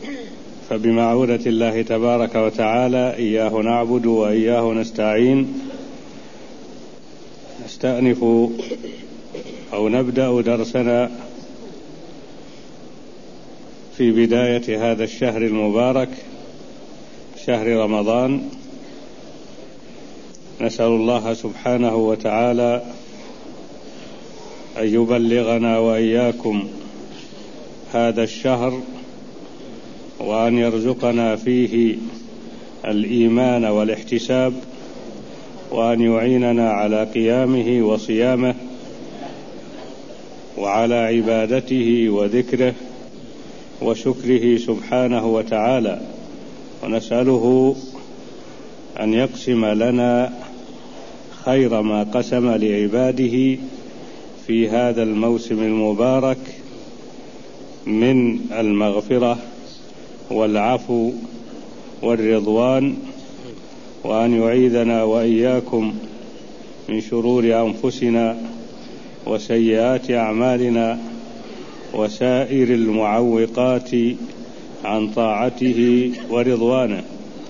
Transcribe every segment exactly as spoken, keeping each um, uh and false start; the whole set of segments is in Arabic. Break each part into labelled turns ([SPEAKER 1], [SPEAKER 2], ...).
[SPEAKER 1] فبمعونة الله تبارك وتعالى إياه نعبد وإياه نستعين نستأنف أو نبدأ درسنا في بداية هذا الشهر المبارك، شهر رمضان. نسأل الله سبحانه وتعالى أن يبلغنا وإياكم هذا الشهر، وأن يرزقنا فيه الإيمان والاحتساب، وأن يعيننا على قيامه وصيامه وعلى عبادته وذكره وشكره سبحانه وتعالى. ونسأله أن يقسم لنا خير ما قسم لعباده في هذا الموسم المبارك من المغفرة والعفو والرضوان، وأن يعيذنا وإياكم من شرور أنفسنا وسيئات أعمالنا وسائر المعوقات عن طاعته ورضوانه.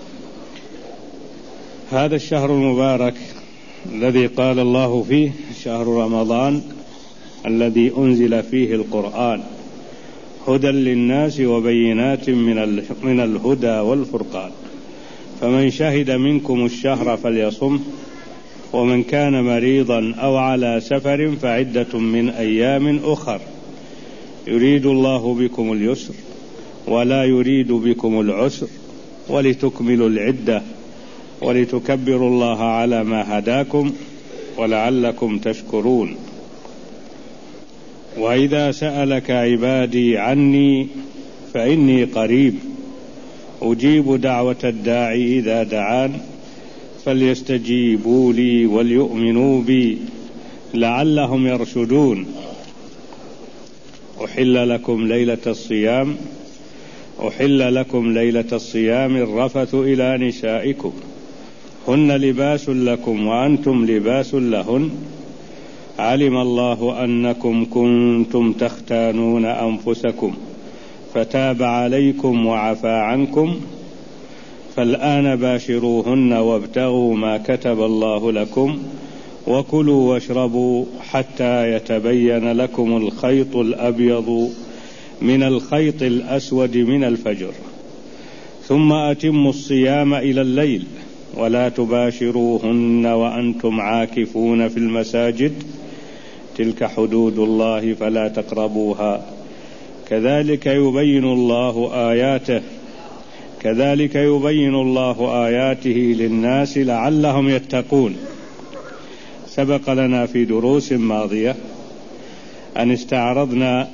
[SPEAKER 1] هذا الشهر المبارك الذي قال الله فيه شهر رمضان الذي أنزل فيه القرآن هدى للناس وبينات من الهدى والفرقان، فمن شهد منكم الشهر فليصمه، ومن كان مريضا أو على سفر فعدة من أيام أخر، يريد الله بكم اليسر ولا يريد بكم العسر، ولتكملوا العدة ولتكبروا الله على ما هداكم ولعلكم تشكرون. وإذا سألك عبادي عني فإني قريب أجيب دعوة الداعي إذا دعان، فليستجيبوا لي وليؤمنوا بي لعلهم يرشدون. أحل لكم ليلة الصيام أحل لكم ليلة الصيام الرفث إلى نسائكم هن لباس لكم وأنتم لباس لهن، علم الله أنكم كنتم تختانون أنفسكم فتاب عليكم وعفى عنكم، فالآن باشروهن وابتغوا ما كتب الله لكم وكلوا واشربوا حتى يتبين لكم الخيط الأبيض من الخيط الأسود من الفجر، ثم أتموا الصيام إلى الليل، ولا تباشروهن وأنتم عاكفون في المساجد، تلك حدود الله فلا تقربوها، كذلك يبين الله آياته كذلك يبين الله آياته للناس لعلهم يتقون. سبق لنا في دروس ماضية أن استعرضنا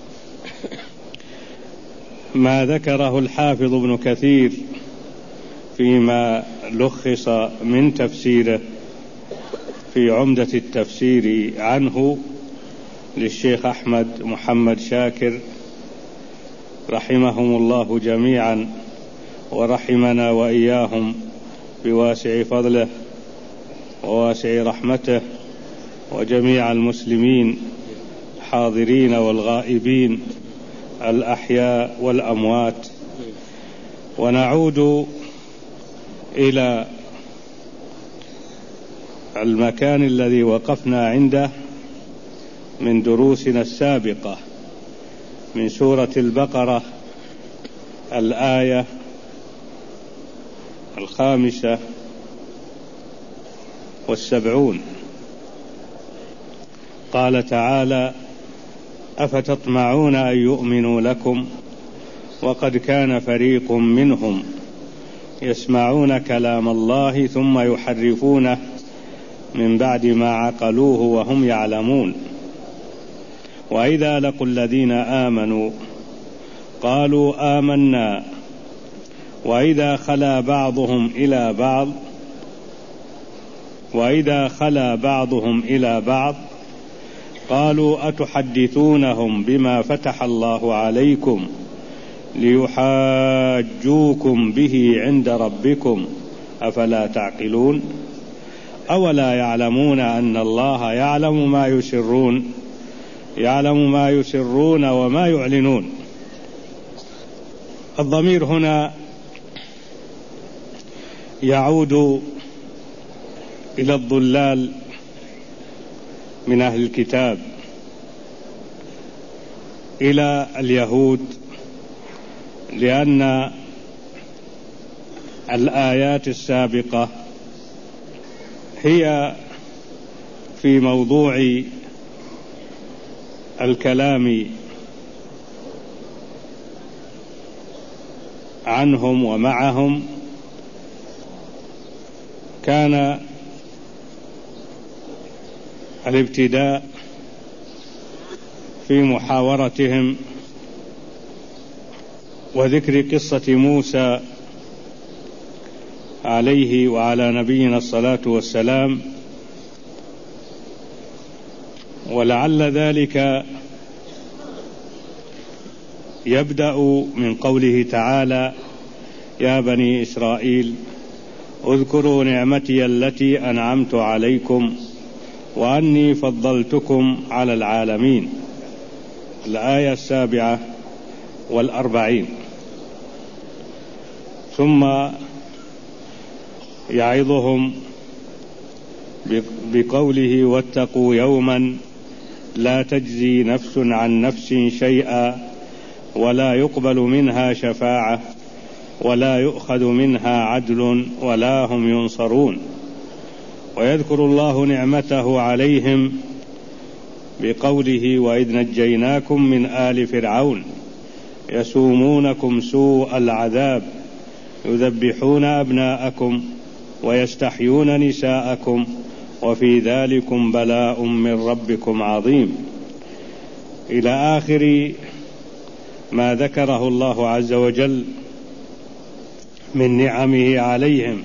[SPEAKER 1] ما ذكره الحافظ ابن كثير فيما لخص من تفسيره في عمدة التفسير عنه للشيخ أحمد محمد شاكر رحمهم الله جميعا، ورحمنا وإياهم بواسع فضله وواسع رحمته، وجميع المسلمين حاضرين والغائبين الأحياء والأموات. ونعود إلى المكان الذي وقفنا عنده من دروسنا السابقة من سورة البقرة، الآية الخامسة والسبعون. قال تعالى: أفتطمعون أن يؤمنوا لكم وقد كان فريق منهم يسمعون كلام الله ثم يحرفونه من بعد ما عقلوه وهم يعلمون، وإذا لقوا الذين آمنوا قالوا آمنا، وإذا خلا بعضهم إلى بعض وإذا خلا بعضهم إلى بعض قالوا أتحدثونهم بما فتح الله عليكم ليحاجوكم به عند ربكم أفلا تعقلون أولا يعلمون أن الله يعلم ما يسرون يعلم ما يسرون وما يعلنون. الضمير هنا يعود إلى الضلال من أهل الكتاب، إلى اليهود، لأن الآيات السابقة هي في موضوع الكلام عنهم ومعهم. كان الابتداء في محاورتهم وذكر قصة موسى عليه وعلى نبينا الصلاة والسلام، ولعل ذلك يبدأ من قوله تعالى: يا بني إسرائيل اذكروا نعمتي التي أنعمت عليكم وأني فضلتكم على العالمين، الآية السابعة والأربعين. ثم يعظهم بقوله: واتقوا يوما لا تجزي نفس عن نفس شيئا ولا يقبل منها شفاعة ولا يؤخذ منها عدل ولا هم ينصرون. ويذكر الله نعمته عليهم بقوله: وإذ نجيناكم من آل فرعون يسومونكم سوء العذاب يذبحون أبناءكم ويستحيون نساءكم وفي ذلكم بلاء من ربكم عظيم، إلى آخر ما ذكره الله عز وجل من نعمه عليهم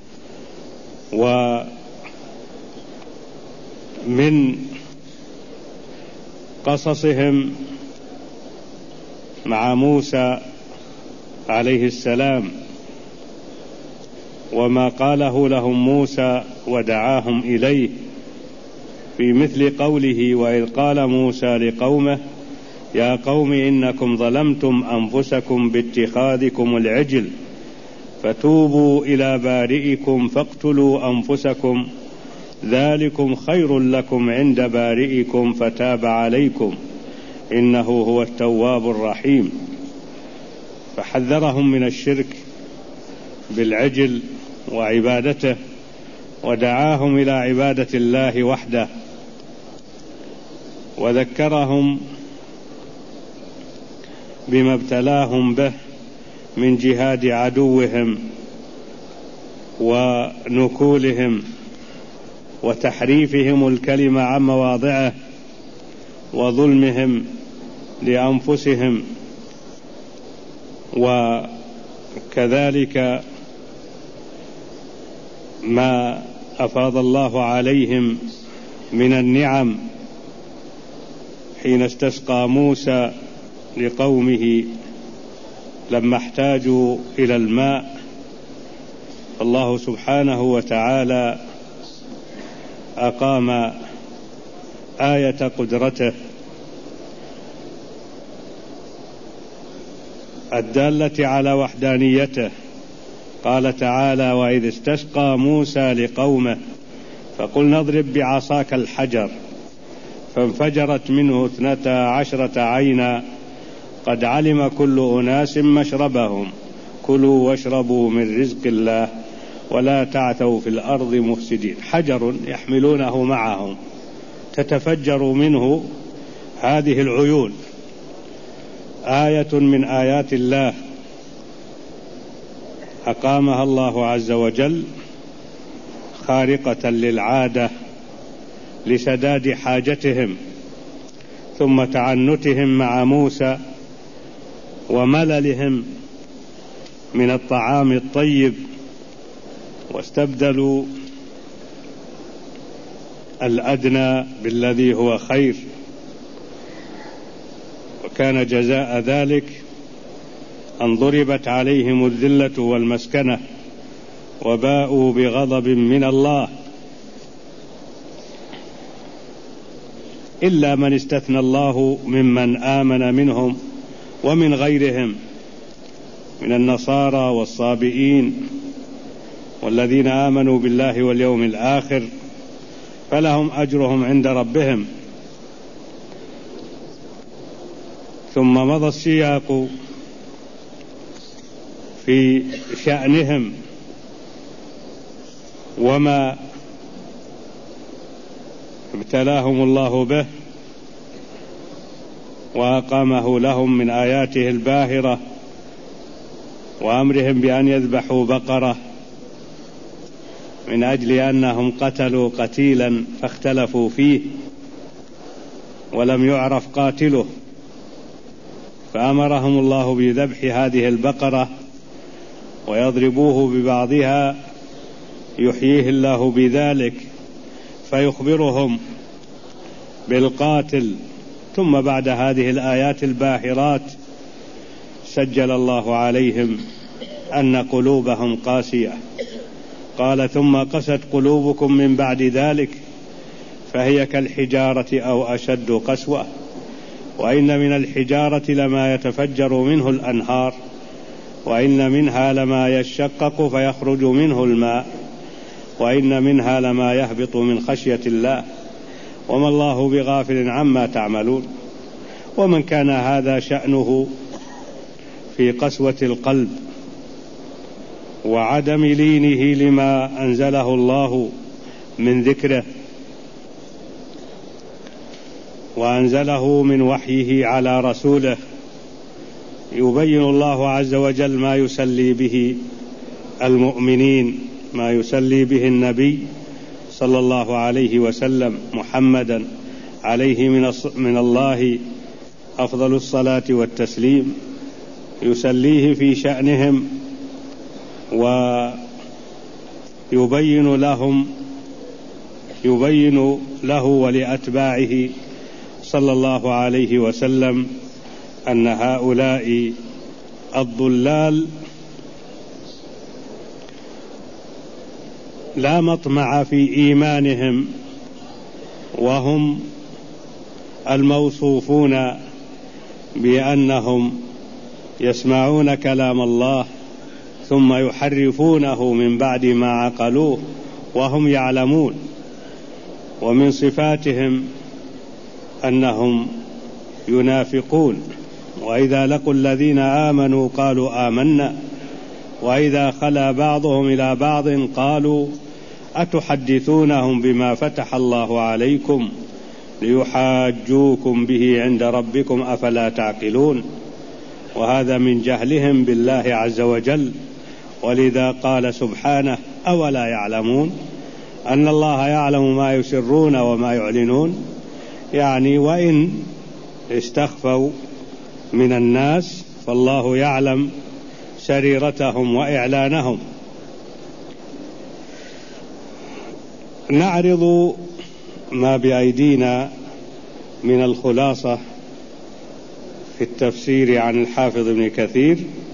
[SPEAKER 1] ومن قصصهم مع موسى عليه السلام، وما قاله لهم موسى ودعاهم إليه، في مثل قوله: وإذ قال موسى لقومه يا قوم إنكم ظلمتم أنفسكم باتخاذكم العجل فتوبوا إلى بارئكم فاقتلوا أنفسكم ذلكم خير لكم عند بارئكم فتاب عليكم إنه هو التواب الرحيم. فحذرهم من الشرك بالعجل وعبادته، ودعاهم إلى عبادة الله وحده، وذكرهم بما ابتلاهم به من جهاد عدوهم ونكولهم وتحريفهم الكلمة عن مواضعه وظلمهم لأنفسهم، وكذلك ما أفاض الله عليهم من النعم حين استسقى موسى لقومه لما احتاجوا إلى الماء. الله سبحانه وتعالى أقام آية قدرته الدالة على وحدانيته. قال تعالى: وإذ استسقى موسى لقومه فقلنا اضرب بعصاك الحجر فانفجرت منه اثنتا عشرة عينا قد علم كل أناس مشربهم كلوا واشربوا من رزق الله ولا تعثوا في الأرض مفسدين. حجر يحملونه معهم تتفجر منه هذه العيون، آية من آيات الله أقامها الله عز وجل خارقة للعادة لسداد حاجتهم، ثم تعنتهم مع موسى ومللهم من الطعام الطيب، واستبدلوا الأدنى بالذي هو خير، وكان جزاء ذلك أن ضربت عليهم الذلة والمسكنة وباءوا بغضب من الله إلا من استثنى الله ممن آمن منهم ومن غيرهم من النصارى والصابئين والذين آمنوا بالله واليوم الآخر فلهم أجرهم عند ربهم. ثم مضى السياق في شأنهم وما ابتلاهم الله به وأقامه لهم من آياته الباهرة وأمرهم بأن يذبحوا بقرة من أجل أنهم قتلوا قتيلا فاختلفوا فيه ولم يعرف قاتله، فأمرهم الله بذبح هذه البقرة ويضربوه ببعضها يحييه الله بذلك فيخبرهم بالقاتل. ثم بعد هذه الآيات الباهرات سجل الله عليهم أن قلوبهم قاسية. قال: ثم قست قلوبكم من بعد ذلك فهي كالحجارة أو أشد قسوة، وإن من الحجارة لما يتفجر منه الأنهار، وإن منها لما يشقق فيخرج منه الماء، وإن منها لما يهبط من خشية الله، وما الله بغافل عما تعملون. ومن كان هذا شأنه في قسوة القلب وعدم لينه لما أنزله الله من ذكره وأنزله من وحيه على رسوله، يبين الله عز وجل ما يسلي به المؤمنين، ما يسلي به النبي صلى الله عليه وسلم محمدا عليه من الله أفضل الصلاة والتسليم، يسليه في شأنهم ويبين لهم يبين له ولأتباعه صلى الله عليه وسلم أن هؤلاء الضلال لا مطمع في إيمانهم، وهم الموصوفون بأنهم يسمعون كلام الله ثم يحرفونه من بعد ما عقلوه وهم يعلمون. ومن صفاتهم أنهم ينافقون، وإذا لقوا الذين آمنوا قالوا آمنا، وإذا خلا بعضهم إلى بعض قالوا أتحدثونهم بما فتح الله عليكم ليحاجوكم به عند ربكم أفلا تعقلون. وهذا من جهلهم بالله عز وجل، ولذا قال سبحانه: أولا يعلمون أن الله يعلم ما يسرون وما يعلنون. يعني وإن استخفوا من الناس فالله يعلم سريرتهم وإعلانهم. نعرض ما بأيدينا من الخلاصة في التفسير عن الحافظ ابن كثير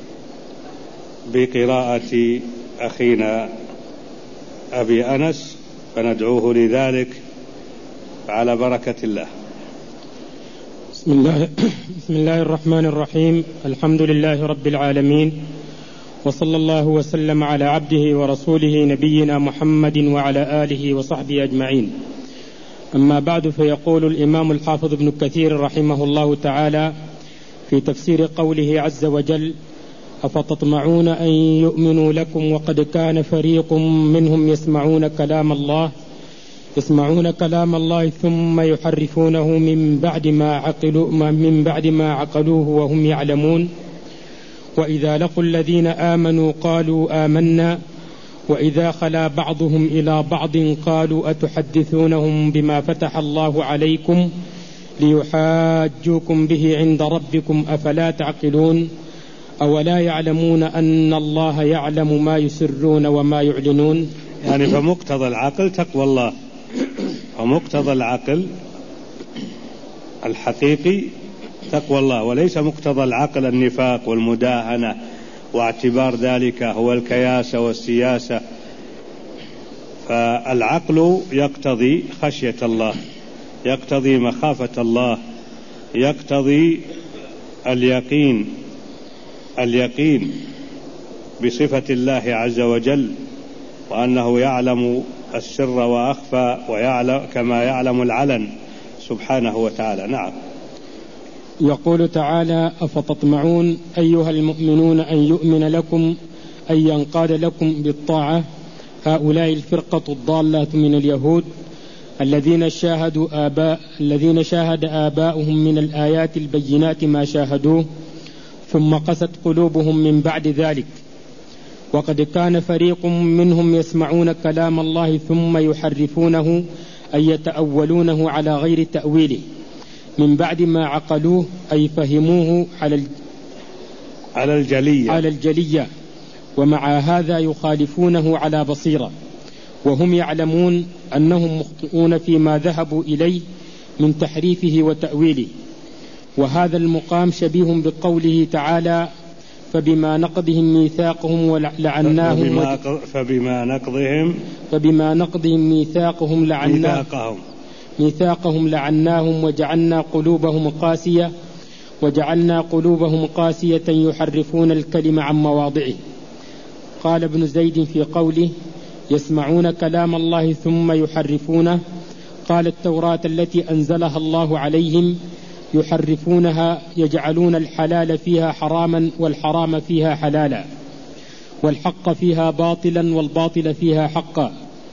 [SPEAKER 1] بقراءة أخينا أبي أنس، فندعوه لذلك على بركة الله.
[SPEAKER 2] بسم الله, بسم الله الرحمن الرحيم. الحمد لله رب العالمين، وصلى الله وسلم على عبده ورسوله نبينا محمد وعلى آله وصحبه أجمعين. أما بعد، فيقول الإمام الحافظ ابن كثير رحمه الله تعالى في تفسير قوله عز وجل: أفتطمعون أن يؤمنوا لكم وقد كان فريق منهم يسمعون كلام الله يسمعون كلام الله ثم يحرفونه من بعد ما عقلوا من بعد ما عقلوه وهم يعلمون. وإذا لقوا الذين آمنوا قالوا آمنا، وإذا خلا بعضهم إلى بعض قالوا أتحدثونهم بما فتح الله عليكم ليحاجوكم به عند ربكم أفلا تعقلون. أولا يعلمون أن الله يعلم ما يسرون وما يعلنون.
[SPEAKER 1] يعني فمقتضى العقل تقوى الله، ومقتضى العقل الحقيقي تقوى الله، وليس مقتضى العقل النفاق والمداهنة واعتبار ذلك هو الكياسة والسياسة. فالعقل يقتضي خشية الله، يقتضي مخافة الله، يقتضي اليقين اليقين بصفة الله عز وجل، وأنه يعلم السر وأخفى ويعلم كما يعلم العلن سبحانه وتعالى. نعم.
[SPEAKER 2] يقول تعالى: أفتطمعون أيها المؤمنون أن يؤمن لكم أن ينقاد لكم بالطاعة هؤلاء الفرقة الضالة من اليهود الذين شاهدوا آباء الذين شاهد آباؤهم من الآيات البينات ما شاهدوه ثم قست قلوبهم من بعد ذلك، وقد كان فريق منهم يسمعون كلام الله ثم يحرفونه أي يتأولونه على غير تأويله من بعد ما عقلوه أي فهموه على
[SPEAKER 1] على الجلية
[SPEAKER 2] على الجلية ومع هذا يخالفونه على بصيرة، وهم يعلمون أنهم مخطئون فيما ذهبوا إليه من تحريفه وتأويله. وهذا المقام شبيه بقوله تعالى: فبما نقضهم ميثاقهم ولعناهم
[SPEAKER 1] فبما, فبما نقضهم
[SPEAKER 2] فبما نقضهم ميثاقهم لعناهم
[SPEAKER 1] ميثاقهم
[SPEAKER 2] ميثاقهم لعناهم وجعلنا قلوبهم قاسية وجعلنا قلوبهم قاسية يحرفون الكلم عن مواضعه. قال ابن زيد في قوله: يسمعون كلام الله ثم يحرفونه، قال: التوراة التي أنزلها الله عليهم يحرفونها يجعلون الحلال فيها حراما والحرام فيها حلالا والحق فيها باطلا والباطل فيها حقا.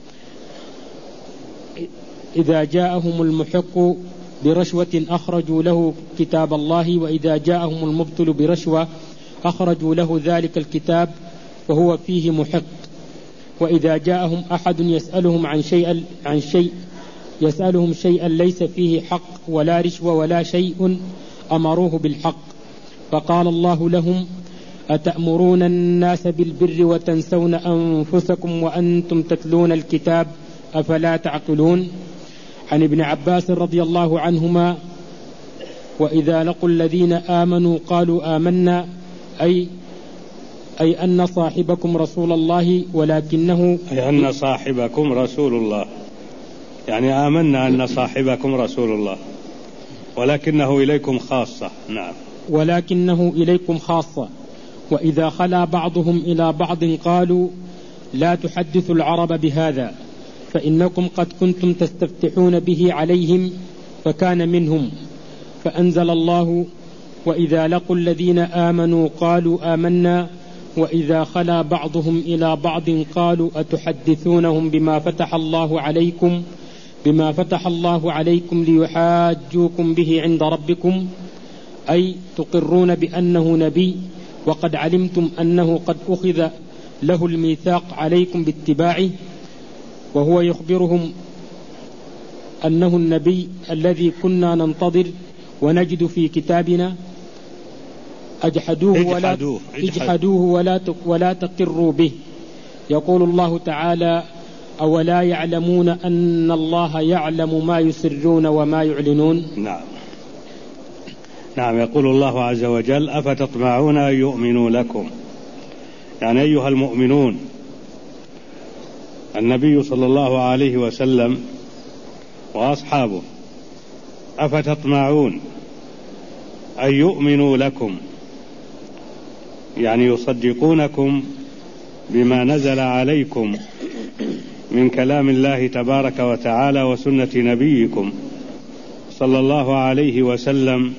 [SPEAKER 2] إذا جاءهم المحق برشوة أخرجوا له كتاب الله، وإذا جاءهم المبطل برشوة أخرجوا له ذلك الكتاب وهو فيه محق. وإذا جاءهم أحد يسألهم عن شيء عن شيء يسألهم شيئا ليس فيه حق ولا رشوة ولا شيء أمروه بالحق، فقال الله لهم: أتأمرون الناس بالبر وتنسون أنفسكم وأنتم تتلون الكتاب أفلا تعقلون. عن ابن عباس رضي الله عنهما: وإذا لقوا الذين آمنوا قالوا آمنا، أي أي أن صاحبكم رسول الله ولكنه
[SPEAKER 1] أي أن صاحبكم رسول الله، يعني آمنا أن صاحبكم رسول الله ولكنه إليكم خاصة. نعم.
[SPEAKER 2] ولكنه إليكم خاصة. وإذا خلا بعضهم إلى بعض قالوا: لا تحدثوا العرب بهذا فإنكم قد كنتم تستفتحون به عليهم فكان منهم، فأنزل الله: وإذا لقوا الذين آمنوا قالوا آمنا، وإذا خلا بعضهم إلى بعض قالوا أتحدثونهم بما فتح الله عليكم بما فتح الله عليكم ليحاجوكم به عند ربكم، أي تقرون بأنه نبي وقد علمتم أنه قد أخذ له الميثاق عليكم باتباعه، وهو يخبرهم أنه النبي الذي كنا ننتظر ونجد في كتابنا. أجحدوه ولا, اجحدوه ولا, ولا تقروا به. يقول الله تعالى: أولا يعلمون أن الله يعلم ما يسرون وما يعلنون.
[SPEAKER 1] نعم. نعم. يقول الله عز وجل: أفتطمعون أن يؤمنوا لكم، يعني أيها المؤمنون، النبي صلى الله عليه وسلم وأصحابه، أفتطمعون أن يؤمنوا لكم، يعني يصدقونكم بما نزل عليكم من كلام الله تبارك وتعالى وسنة نبيكم صلى الله عليه وسلم،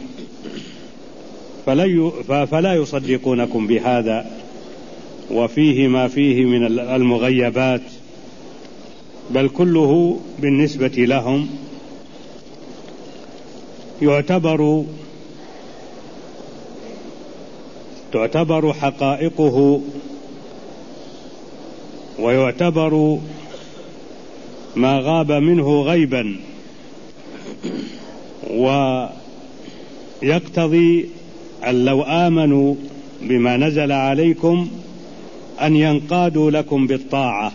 [SPEAKER 1] فلا يصدقونكم بهذا وفيه ما فيه من المغيبات، بل كله بالنسبة لهم يعتبر تعتبر حقائقه ويعتبر ما غاب منه غيبا، ويقتضي أن لو آمنوا بما نزل عليكم أن ينقادوا لكم بالطاعة.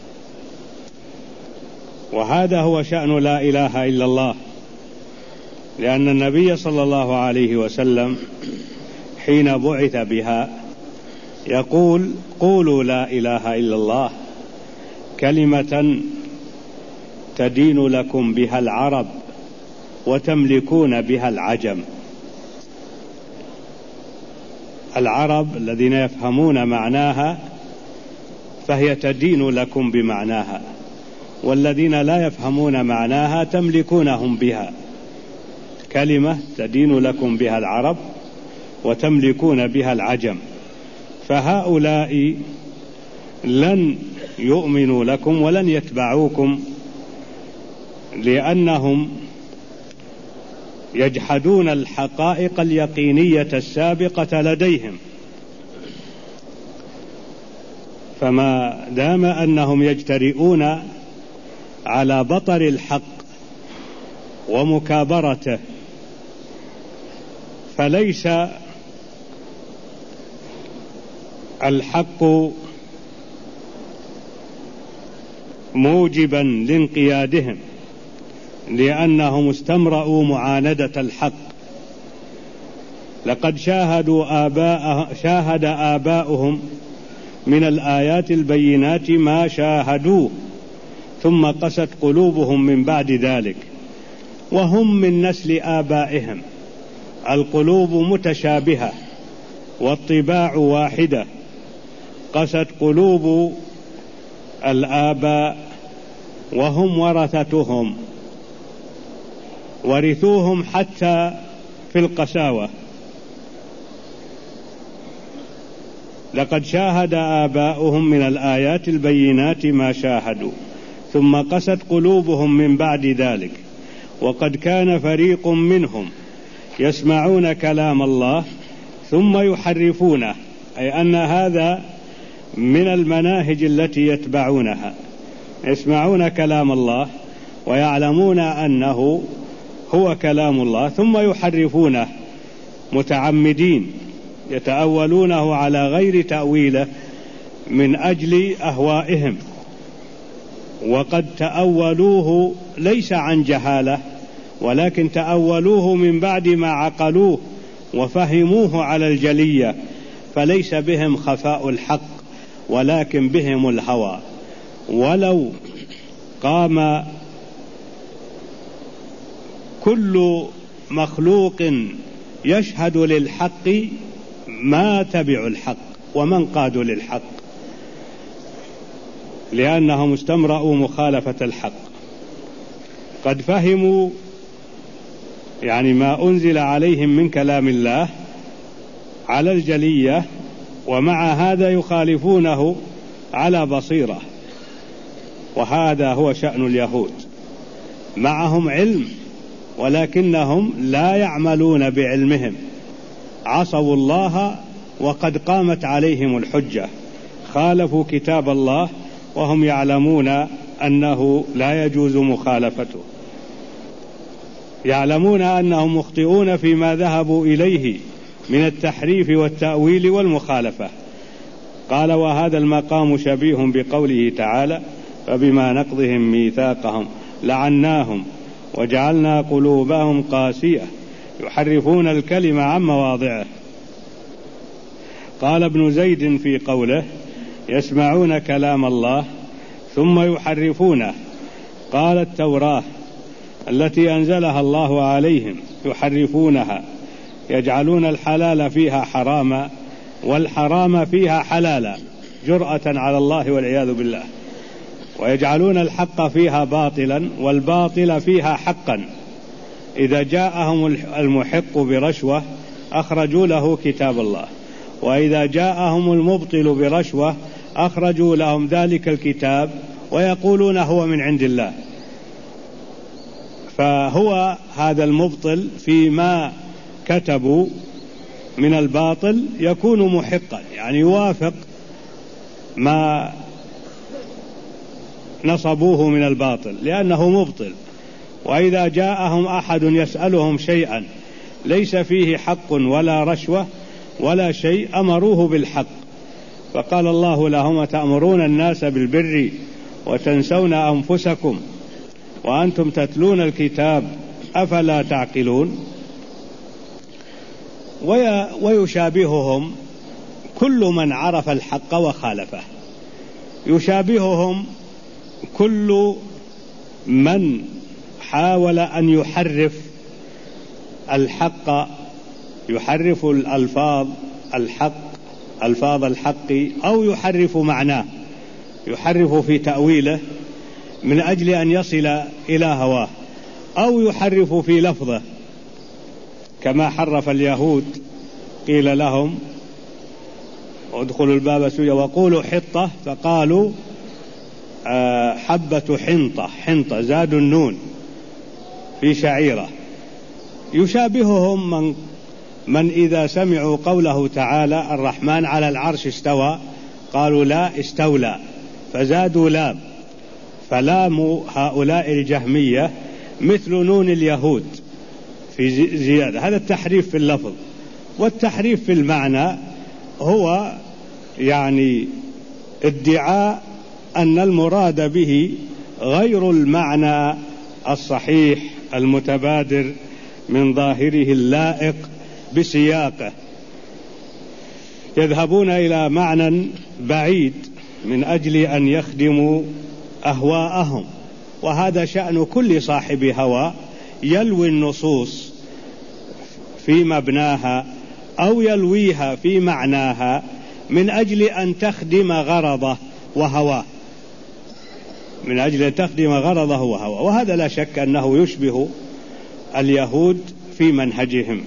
[SPEAKER 1] وهذا هو شأن لا إله إلا الله، لأن النبي صلى الله عليه وسلم حين بعث بها يقول: قولوا لا إله إلا الله، كلمة تدين لكم بها العرب وتملكون بها العجم. العرب الذين يفهمون معناها فهي تدين لكم بمعناها، والذين لا يفهمون معناها تملكونهم بها. كلمة تدين لكم بها العرب وتملكون بها العجم، فهؤلاء لن يؤمنوا لكم ولن يتبعوكم لأنهم يجحدون الحقائق اليقينية السابقة لديهم. فما دام أنهم يجترئون على بطر الحق ومكابرته، فليس الحق موجبا لانقيادهم، لأنهم استمرأوا معاندة الحق. لقد شاهدوا آباء شاهد آباؤهم من الآيات البينات ما شاهدوه، ثم قست قلوبهم من بعد ذلك، وهم من نسل آبائهم، القلوب متشابهة والطباع واحدة. قست قلوب الآباء وهم ورثتهم، ورثوهم حتى في القساوة. لقد شاهد آباؤهم من الآيات البينات ما شاهدوا، ثم قست قلوبهم من بعد ذلك. وقد كان فريق منهم يسمعون كلام الله ثم يحرفونه، أي أن هذا من المناهج التي يتبعونها. يسمعون كلام الله ويعلمون أنه هو كلام الله، ثم يحرفونه متعمدين، يتأولونه على غير تأويله من أجل أهوائهم. وقد تأولوه ليس عن جهالة، ولكن تأولوه من بعد ما عقلوه وفهموه على الجلية، فليس بهم خفاء الحق ولكن بهم الهوى. ولو قام كل مخلوق يشهد للحق ما تبعوا الحق ومن قادوا للحق، لأنهم استمرأوا مخالفة الحق. قد فهموا يعني ما أنزل عليهم من كلام الله على الجلية، ومع هذا يخالفونه على بصيرة. وهذا هو شأن اليهود، معهم علم ولكنهم لا يعملون بعلمهم، عصوا الله وقد قامت عليهم الحجة، خالفوا كتاب الله وهم يعلمون أنه لا يجوز مخالفته، يعلمون أنهم مخطئون فيما ذهبوا إليه من التحريف والتأويل والمخالفة. قال: وهذا المقام شبيه بقوله تعالى: فبما نقضهم ميثاقهم لعناهم وجعلنا قلوبهم قاسية يحرفون الكلم عن مواضعه. قال ابن زيد في قوله: يسمعون كلام الله ثم يحرفونه، قال: التوراة التي أنزلها الله عليهم يحرفونها، يجعلون الحلال فيها حراما والحرام فيها حلالا جرأة على الله والعياذ بالله، ويجعلون الحق فيها باطلا والباطل فيها حقا. إذا جاءهم المحق برشوة أخرجوا له كتاب الله، وإذا جاءهم المبطل برشوة أخرجوا لهم ذلك الكتاب ويقولون هو من عند الله. فهو هذا المبطل فيما كتبوا من الباطل يكون محقا، يعني يوافق ما نصبوه من الباطل لأنه مبطل. وإذا جاءهم أحد يسألهم شيئا ليس فيه حق ولا رشوة ولا شيء أمروه بالحق، فقال الله لهم: تأمرون الناس بالبر وتنسون أنفسكم وأنتم تتلون الكتاب أفلا تعقلون. ويشابههم كل من عرف الحق وخالفه، يشابههم كل من حاول أن يحرف الحق، يحرف الألفاظ الحق ألفاظ الحق أو يحرف معناه، يحرف في تأويله من أجل أن يصل إلى هواه، أو يحرف في لفظه كما حرف اليهود، قيل لهم ادخلوا الباب سجدا وقولوا حطة فقالوا آه حبة حنطة، حنطة زادوا النون في شعيرة. يشابههم من, من إذا سمعوا قوله تعالى الرحمن على العرش استوى قالوا لا استولى فزادوا لام، فلام هؤلاء الجهمية مثل نون اليهود في زيادة. هذا التحريف في اللفظ. والتحريف في المعنى هو يعني ادعاء أن المراد به غير المعنى الصحيح المتبادر من ظاهره اللائق بسياقه، يذهبون إلى معنى بعيد من أجل أن يخدموا أهواءهم. وهذا شأن كل صاحب هوى، يلوي النصوص في مبناها أو يلويها في معناها من أجل أن تخدم غرضه وهواه، من أجل أن تخدم غرضه وهواه. وهذا لا شك أنه يشبه اليهود في منهجهم.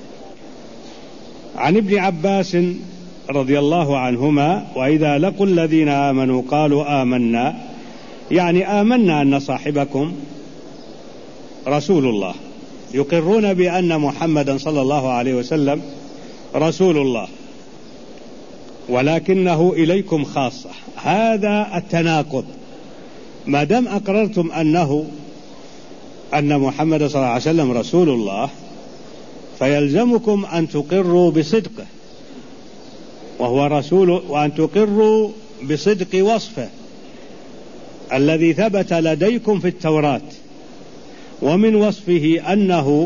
[SPEAKER 1] عن ابن عباس رضي الله عنهما: وإذا لقوا الذين آمنوا قالوا آمنا، يعني آمنا أن صاحبكم رسول الله، يقرون بأن محمدا صلى الله عليه وسلم رسول الله، ولكنه إليكم خاصة. هذا التناقض. ما دام أقررتم أنه أن محمد صلى الله عليه وسلم رسول الله، فيلزمكم أن تقروا بصدقه وهو رسول، وأن تقروا بصدق وصفه الذي ثبت لديكم في التوراة. ومن وصفه أنه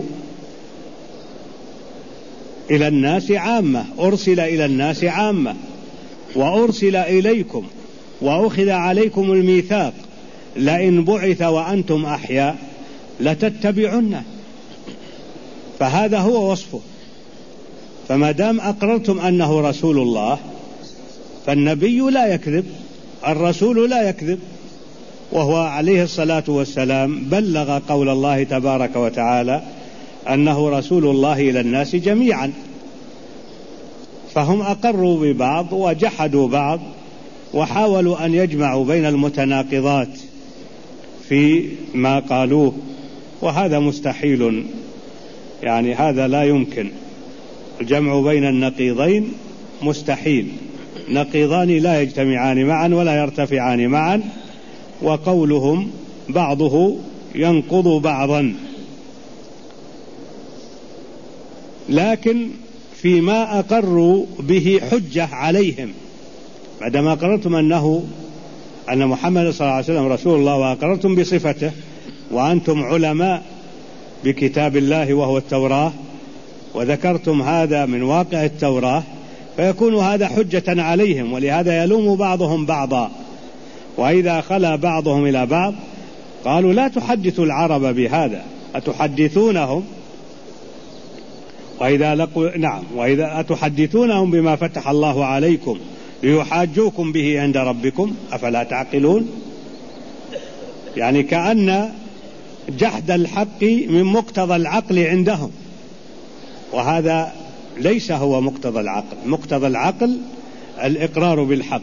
[SPEAKER 1] إلى الناس عامة، أرسل إلى الناس عامة، وأرسل إليكم، وأخذ عليكم الميثاق لئن بعث وأنتم أحياء لتتبعنه. فهذا هو وصفه. فما دام أقررتم أنه رسول الله، فالنبي لا يكذب، الرسول لا يكذب، وهو عليه الصلاة والسلام بلغ قول الله تبارك وتعالى أنه رسول الله إلى الناس جميعا. فهم أقروا ببعض وجحدوا بعض، وحاولوا أن يجمعوا بين المتناقضات في ما قالوه، وهذا مستحيل. يعني هذا لا يمكن، الجمع بين النقيضين مستحيل. نقيضان لا يجتمعان معا ولا يرتفعان معا، وقولهم بعضه ينقض بعضا. لكن فيما أقروا به حجة عليهم. بعدما أقررتم أنه أن محمد صلى الله عليه وسلم رسول الله، وأقررتم بصفته، وأنتم علماء بكتاب الله وهو التوراة، وذكرتم هذا من واقع التوراة، فيكون هذا حجة عليهم، ولهذا يلوم بعضهم بعضا. وإذا خلا بعضهم إلى بعض قالوا لا تحدثوا العرب بهذا، أتحدثونهم وإذا لقوا نعم وإذا أتحدثونهم بما فتح الله عليكم ليحاجوكم به عند ربكم أفلا تعقلون. يعني كأن جحد الحق من مقتضى العقل عندهم، وهذا ليس هو مقتضى العقل. مقتضى العقل الإقرار بالحق.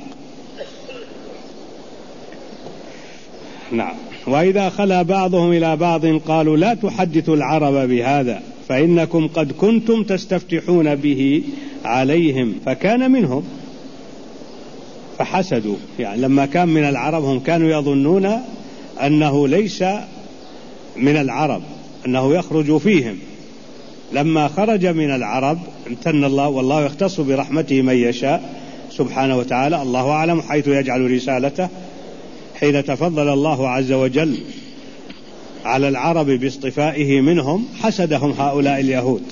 [SPEAKER 1] نعم. وإذا خلا بعضهم إلى بعض قالوا لا تحدثوا العرب بهذا فإنكم قد كنتم تستفتحون به عليهم فكان منهم فحسدوا. يعني لما كان من العرب هم كانوا يظنون أنه ليس من العرب، أنه يخرج فيهم. لما خرج من العرب امتن الله، والله يختص برحمته من يشاء سبحانه وتعالى، الله أعلم حيث يجعل رسالته. حين تفضل الله عز وجل على العرب باصطفائه منهم حسدهم هؤلاء اليهود.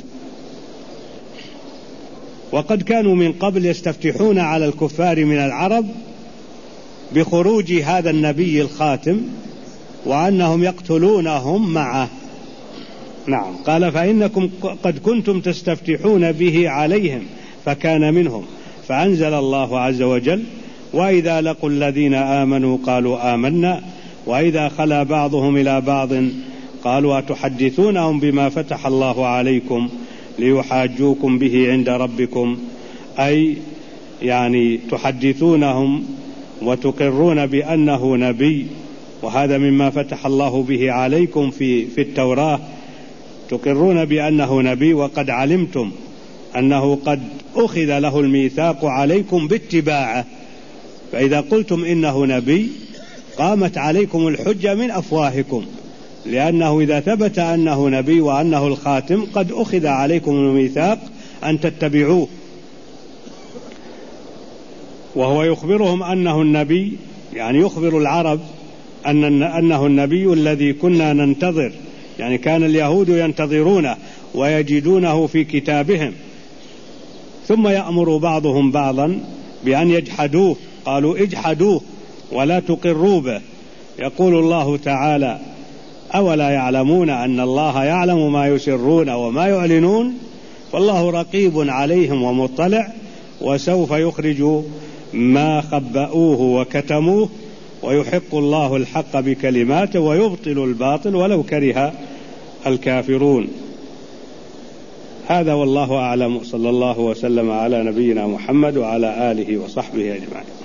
[SPEAKER 1] وقد كانوا من قبل يستفتحون على الكفار من العرب بخروج هذا النبي الخاتم، وأنهم يقتلونهم معه. نعم. قال فإنكم قد كنتم تستفتحون به عليهم فكان منهم، فأنزل الله عز وجل: وإذا لقوا الذين آمنوا قالوا آمنا وإذا خلا بعضهم إلى بعض قالوا أتحدثونهم بما فتح الله عليكم ليحاجوكم به عند ربكم، أي يعني تحدثونهم وتقرون بأنه نبي، وهذا مما فتح الله به عليكم في, في التوراة، تقرون بأنه نبي وقد علمتم أنه قد أخذ له الميثاق عليكم باتباعه، فإذا قلتم إنه نبي قامت عليكم الحجة من أفواهكم، لأنه إذا ثبت أنه نبي وأنه الخاتم قد أخذ عليكم الميثاق أن تتبعوه. وهو يخبرهم أنه النبي، يعني يخبر العرب أن أنه النبي الذي كنا ننتظر، يعني كان اليهود ينتظرونه ويجدونه في كتابهم، ثم يأمر بعضهم بعضا بأن يجحدوه، قالوا اجحدوه ولا تقروا به. يقول الله تعالى: أولا يعلمون أن الله يعلم ما يسرون وما يعلنون، والله رقيب عليهم ومطلع، وسوف يخرج ما خبأوه وكتموه، ويحق الله الحق بكلماته ويبطل الباطل ولو كره الكافرون. هذا والله أعلم، صلى الله وسلم على نبينا محمد وعلى آله وصحبه أجمعين.